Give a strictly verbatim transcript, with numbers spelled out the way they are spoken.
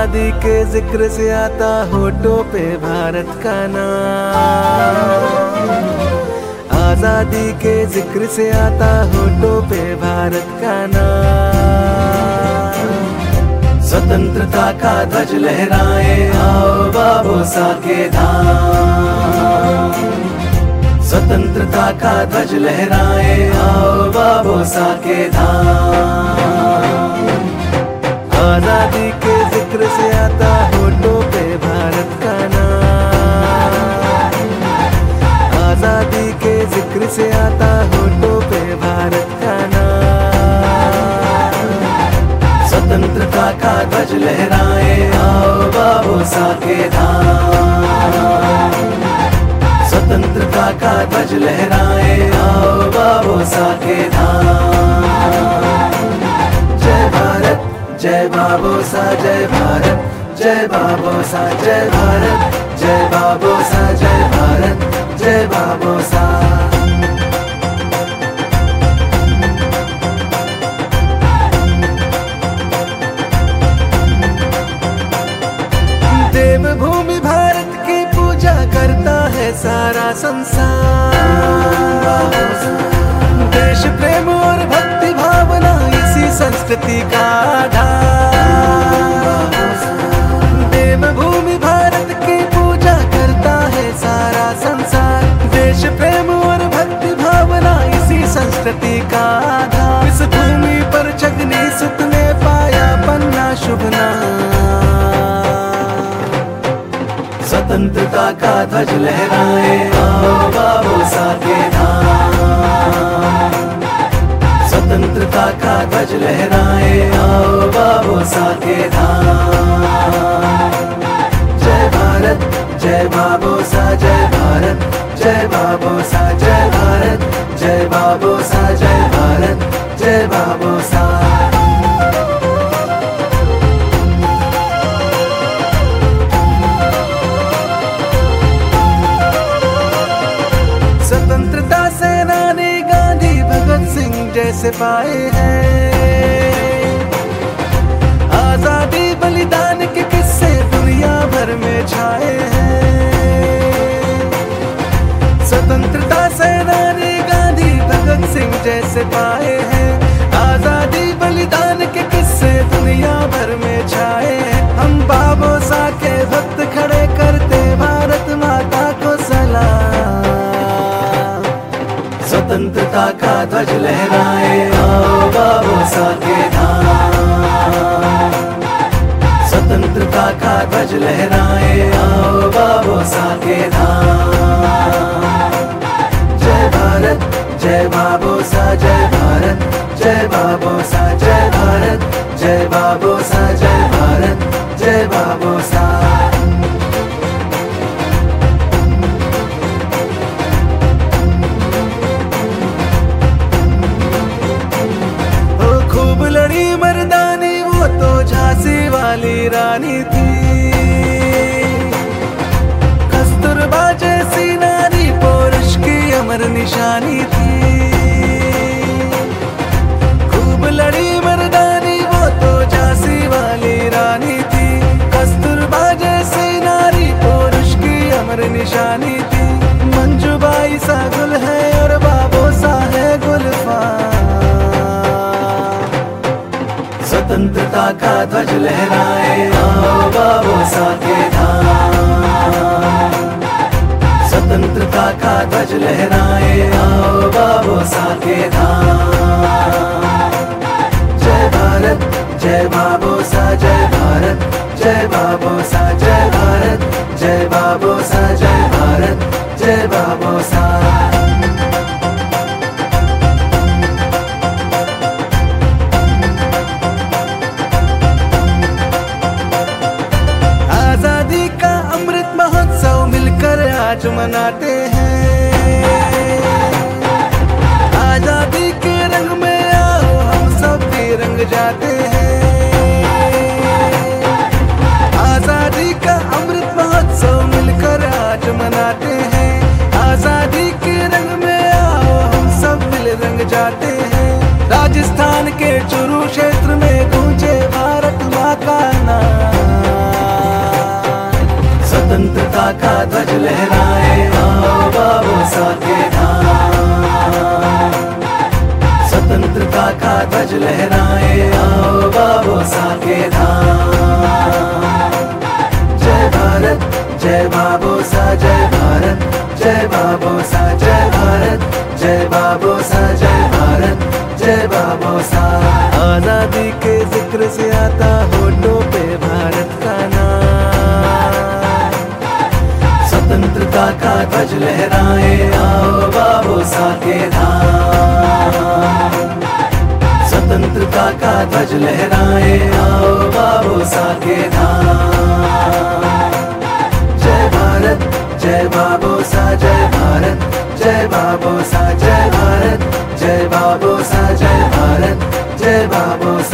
आजादी के जिक्र से आता होठों पे भारत का नाम। आजादी के जिक्र से आता होठों पे भारत का नाम। स्वतंत्रता का ध्वज लहराए आओ बाबोसा के धाम। स्वतंत्रता का ध्वज लहराए आओ बाबोसा के धाम। आजादी के जिक्र से आता होठों पे भारत का नाम। आजादी के जिक्र से आता होठों पे भारत का नाम। स्वतंत्रता का ध्वज लहराए आओ बाबोसा के धाम। स्वतंत्रता का ध्वज लहराए आओ बाबोसा के धाम। जय भारत जय बाबोसा जय भारत जय बाबोसा जय भारत जय बाबोसा जय भारत जय बाबोसा। देवभूमि भारत की पूजा करता है सारा संसार। देश प्रेम और भक्ति भावना इसी संस्कृति का आधार। देवभूमि भारत की पूजा करता है सारा संसार। देश प्रेम और भक्ति भावना इसी संस्कृति का आधार। इस भूमि पर जगनी सुत ने पाया पन्ना शुभ नाम। स्वतंत्रता का ध्वज लहराए आओ बाबोसा के धाम। स्वतंत्रता का ध्वज लहराए आओ बाबोसा के धाम। जय भारत जय बाबोसा जय भारत जय बाबोसा जय भारत जय बाबोसा जय भारत जय बाबोसा। स्वतंत्रता सेनानी गांधी भगत सिंह जैसे पाए हैं। आजादी बलिदान के किस्से दुनिया भर में छाए हैं। स्वतंत्रता सेनानी गांधी भगत सिंह जैसे पाए हैं। आजादी बलिदान के किस्से दुनिया भर में छाए हैं। हम बाबोसा के भक्त खड़े करते भारत माता को सलाम। स्वतंत्रता का ध्वज लहराए आओ बाबोसा के धाम। स्वतंत्रता का ध्वज लहराए आओ बाबोसा के धाम। जय भारत जय बाबोसा जय भारत जय बाबोसा जय भारत जय बाबोसा जय भारत जय बाबोसा। लड़ी मर्दानी वो तो झांसी वाली रानी थी। कस्तूरबा जैसी नारी पौरुष की अमर निशानी थी। खूब लड़ी मर्दानी वो तो झांसी वाली रानी थी। कस्तूरबा जैसी नारी पौरुष की अमर निशानी थी। मंजूबाई सा गुल है और बाबोसा है गुलफाम। स्वतंत्रता का ध्वज लहराए आओ बाबोसा के धाम। स्वतंत्रता का ध्वज लहराए आओ बाबोसा के धाम। जय भारत जय बाबोसा जय भारत जय बाबोसा जय भारत जय बाबोसा जय भारत जय बाबोसा। आजादी का अमृत महोत्सव मिलकर आज मनाते हैं। आजादी के रंग में आओ हम सब भी रंग जाते हैं। आजादी का अमृत महोत्सव मिलकर आज मनाते हैं। आजादी के रंग में आओ हम सब मिल रंग जाते हैं। राजस्थान के चुरू क्षेत्र में गूंजे भारत माँ का नाम। का ध्वज लहराए, आओ बाबोसा के धाम। स्वतंत्रता का ध्वज लहराए, आओ बाबोसा के धाम। जय भारत जय बाबोसा, जय भारत जय बाबोसा, जय भारत जय बाबोसा, जय भारत जय बाबोसा। आजादी के जिक्र से आता होठों पे भारत का नाम। स्वतंत्रता का ध्वज लहराए, आओ बाबोसा के धाम। स्वतंत्रता का ध्वज लहराए, आओ बाबोसा के धाम। जय भारत जय बाबोसा, जय भारत जय बाबोसा, जय भारत जय बाबोसा, जय भारत जय बाबोसा।